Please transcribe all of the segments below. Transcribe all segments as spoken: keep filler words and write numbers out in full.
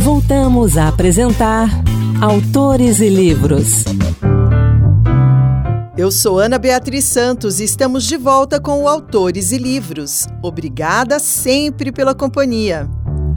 Voltamos a apresentar Autores e Livros. Eu sou Ana Beatriz Santos e estamos de volta com o Autores e Livros. Obrigada sempre pela companhia.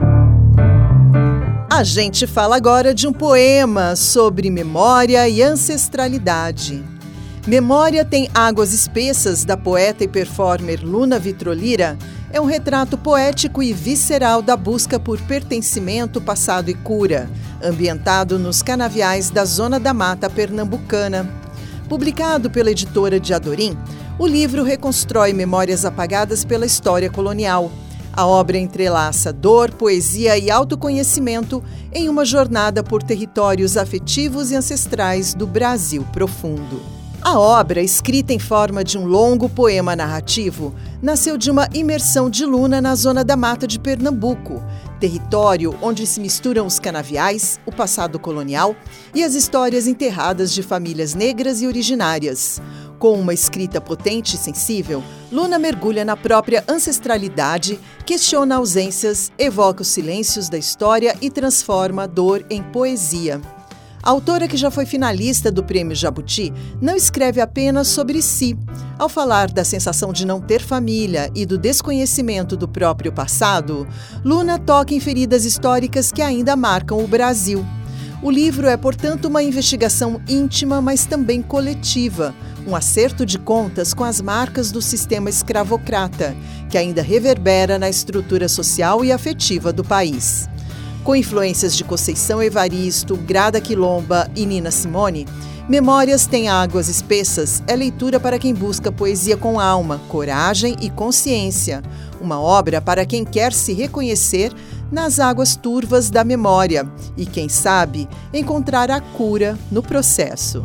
A gente fala agora de um poema sobre memória e ancestralidade. Memória tem águas espessas, da poeta e performer Luna Vitrolira, é um retrato poético e visceral da busca por pertencimento, passado e cura, ambientado nos canaviais da Zona da Mata Pernambucana. Publicado pela editora de Adorim, o livro reconstrói memórias apagadas pela história colonial. A obra entrelaça dor, poesia e autoconhecimento em uma jornada por territórios afetivos e ancestrais do Brasil profundo. A obra, escrita em forma de um longo poema narrativo, nasceu de uma imersão de Luna na Zona da Mata de Pernambuco, território onde se misturam os canaviais, o passado colonial e as histórias enterradas de famílias negras e originárias. Com uma escrita potente e sensível, Luna mergulha na própria ancestralidade, questiona ausências, evoca os silêncios da história e transforma a dor em poesia. A autora, que já foi finalista do Prêmio Jabuti, não escreve apenas sobre si. Ao falar da sensação de não ter família e do desconhecimento do próprio passado, Luna toca em feridas históricas que ainda marcam o Brasil. O livro é, portanto, uma investigação íntima, mas também coletiva, um acerto de contas com as marcas do sistema escravocrata, que ainda reverbera na estrutura social e afetiva do país. Com influências de Conceição Evaristo, Grada Quilomba e Nina Simone, Memórias tem águas espessas é leitura para quem busca poesia com alma, coragem e consciência. Uma obra para quem quer se reconhecer nas águas turvas da memória e, quem sabe, encontrar a cura no processo.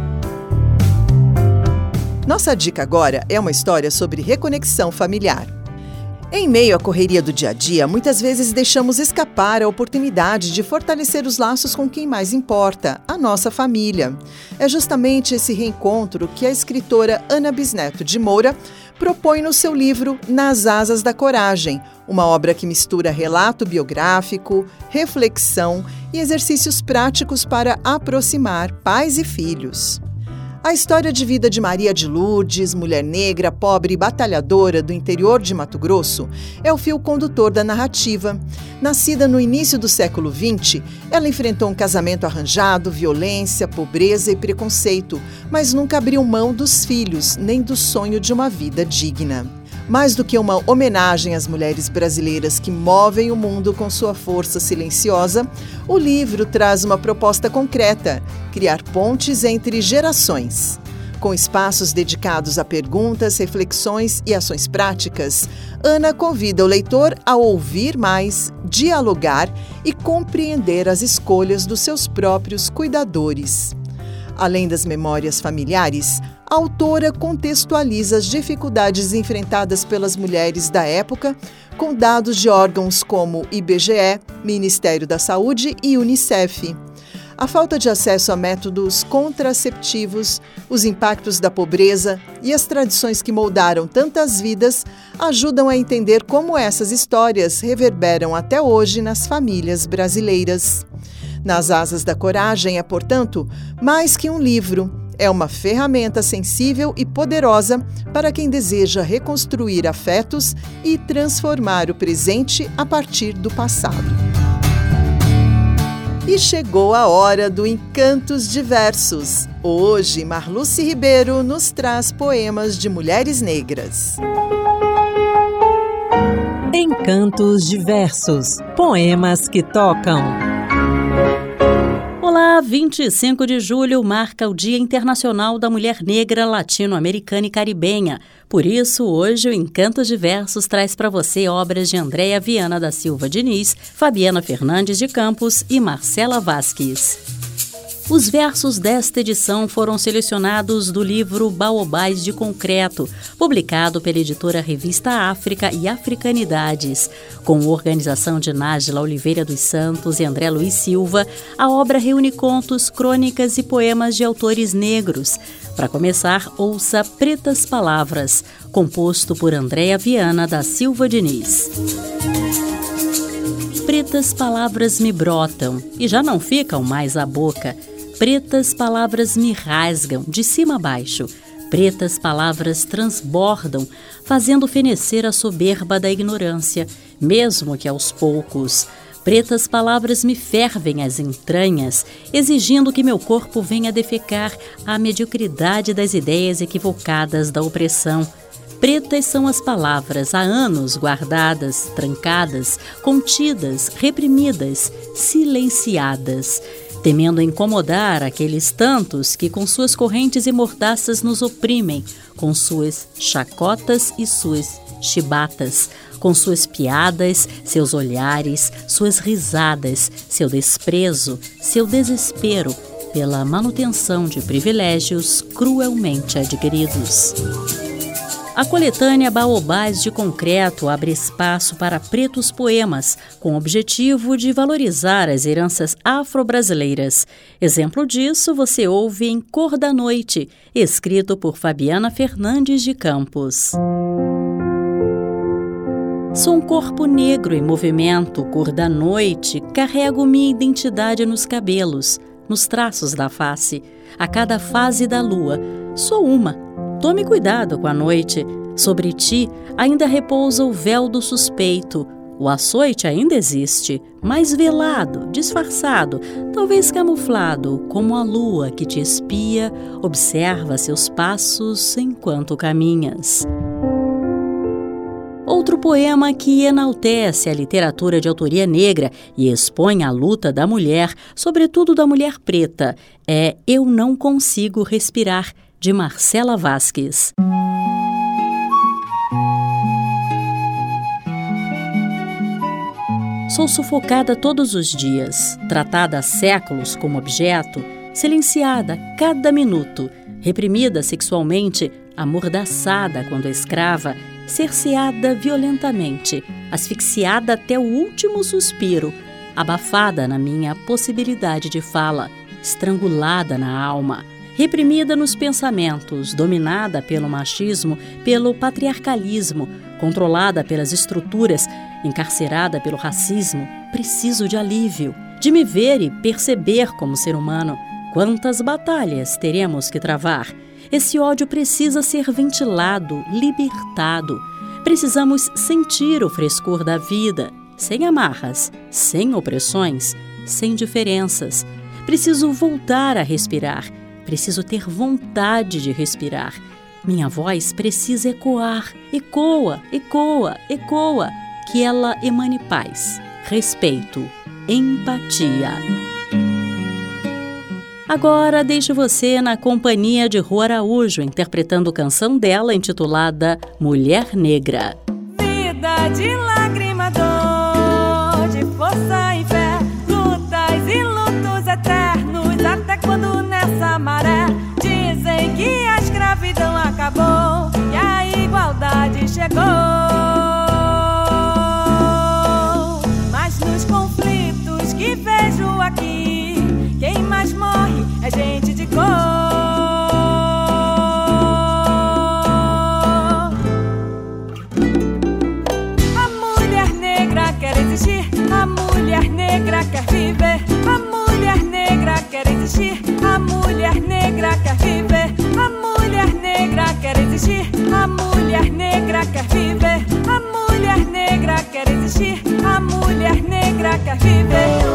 Nossa dica agora é uma história sobre reconexão familiar. Em meio à correria do dia a dia, muitas vezes deixamos escapar a oportunidade de fortalecer os laços com quem mais importa, a nossa família. É justamente esse reencontro que a escritora Ana Bisneto de Moura propõe no seu livro Nas Asas da Coragem, uma obra que mistura relato biográfico, reflexão e exercícios práticos para aproximar pais e filhos. A história de vida de Maria de Lourdes, mulher negra, pobre e batalhadora do interior de Mato Grosso, é o fio condutor da narrativa. Nascida no início do século vinte, ela enfrentou um casamento arranjado, violência, pobreza e preconceito, mas nunca abriu mão dos filhos, nem do sonho de uma vida digna. Mais do que uma homenagem às mulheres brasileiras que movem o mundo com sua força silenciosa, o livro traz uma proposta concreta: criar pontes entre gerações. Com espaços dedicados a perguntas, reflexões e ações práticas, Ana convida o leitor a ouvir mais, dialogar e compreender as escolhas dos seus próprios cuidadores. Além das memórias familiares, a autora contextualiza as dificuldades enfrentadas pelas mulheres da época, com dados de órgãos como I B G E, Ministério da Saúde e Unicef. A falta de acesso a métodos contraceptivos, os impactos da pobreza e as tradições que moldaram tantas vidas ajudam a entender como essas histórias reverberam até hoje nas famílias brasileiras. Nas Asas da Coragem é, portanto, mais que um livro. É uma ferramenta sensível e poderosa para quem deseja reconstruir afetos e transformar o presente a partir do passado. E chegou a hora do Encantos Diversos. Hoje, Marluce Ribeiro nos traz poemas de mulheres negras. Encantos Diversos. Poemas que tocam. Olá, vinte e cinco de julho marca o Dia Internacional da Mulher Negra, Latino-Americana e Caribenha. Por isso, hoje o Encantos Diversos traz para você obras de Andréa Viana da Silva Diniz, Fabiana Fernandes de Campos e Marcela Vasques. Os versos desta edição foram selecionados do livro Baobás de Concreto, publicado pela editora Revista África e Africanidades. Com organização de Nájila Oliveira dos Santos e André Luiz Silva, a obra reúne contos, crônicas e poemas de autores negros. Para começar, ouça Pretas Palavras, composto por Andréa Viana da Silva Diniz. Pretas palavras me brotam e já não ficam mais à boca. Pretas palavras me rasgam de cima a baixo. Pretas palavras transbordam, fazendo fenecer a soberba da ignorância, mesmo que aos poucos. Pretas palavras me fervem as entranhas, exigindo que meu corpo venha defecar à mediocridade das ideias equivocadas da opressão. Pretas são as palavras há anos guardadas, trancadas, contidas, reprimidas, silenciadas, temendo incomodar aqueles tantos que com suas correntes e mordaças nos oprimem, com suas chacotas e suas chibatas, com suas piadas, seus olhares, suas risadas, seu desprezo, seu desespero pela manutenção de privilégios cruelmente adquiridos. A coletânea Baobás de Concreto abre espaço para pretos poemas, com o objetivo de valorizar as heranças afro-brasileiras. Exemplo disso você ouve em Cor da Noite, escrito por Fabiana Fernandes de Campos. Sou um corpo negro em movimento, cor da noite, carrego minha identidade nos cabelos, nos traços da face, a cada fase da lua. Sou uma. Tome cuidado com a noite. Sobre ti ainda repousa o véu do suspeito. O açoite ainda existe, mas velado, disfarçado, talvez camuflado, como a lua que te espia, observa seus passos enquanto caminhas. Outro poema que enaltece a literatura de autoria negra e expõe a luta da mulher, sobretudo da mulher preta, é Eu Não Consigo Respirar, de Marcela Vazquez. Sou sufocada todos os dias, tratada há séculos como objeto, silenciada a cada minuto, reprimida sexualmente, amordaçada quando escrava, cerceada violentamente, asfixiada até o último suspiro, abafada na minha possibilidade de fala, estrangulada na alma, reprimida nos pensamentos, dominada pelo machismo, pelo patriarcalismo, controlada pelas estruturas, encarcerada pelo racismo. Preciso de alívio, de me ver e perceber como ser humano. Quantas batalhas teremos que travar? Esse ódio precisa ser ventilado, libertado. Precisamos sentir o frescor da vida, sem amarras, sem opressões, sem diferenças. Preciso voltar a respirar. Preciso ter vontade de respirar. Minha voz precisa ecoar. Ecoa, ecoa, ecoa. Que ela emane paz, respeito, empatia. Agora deixo você na companhia de Rô Araújo, interpretando canção dela intitulada Mulher Negra. Vida de lágrima, dor, de força e fé, lutas e lutos eternos, até quando nessa maré dizem que a escravidão acabou, que a igualdade chegou. Mas nos conflitos que vejo aqui, quem mais morre é gente de cor. A mulher negra quer existir, a mulher negra quer viver, a mulher negra quer existir, a mulher negra quer viver, a mulher negra quer existir, a mulher negra quer viver, a mulher negra quer existir, a mulher negra quer viver.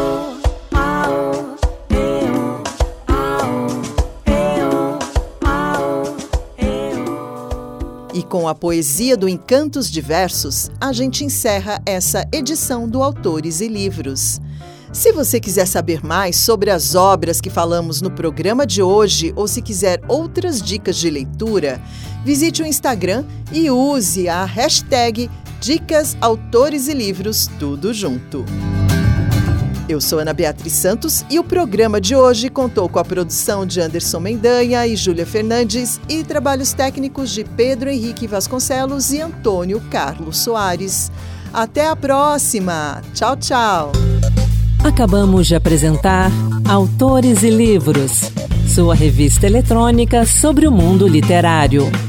E com a poesia do Encantos Diversos, a gente encerra essa edição do Autores e Livros. Se você quiser saber mais sobre as obras que falamos no programa de hoje ou se quiser outras dicas de leitura, visite o Instagram e use a hashtag Dicas Autores e Livros, tudo junto. Eu sou Ana Beatriz Santos e o programa de hoje contou com a produção de Anderson Mendanha e Júlia Fernandes e trabalhos técnicos de Pedro Henrique Vasconcelos e Antônio Carlos Soares. Até a próxima! Tchau, tchau! Acabamos de apresentar Autores e Livros, sua revista eletrônica sobre o mundo literário.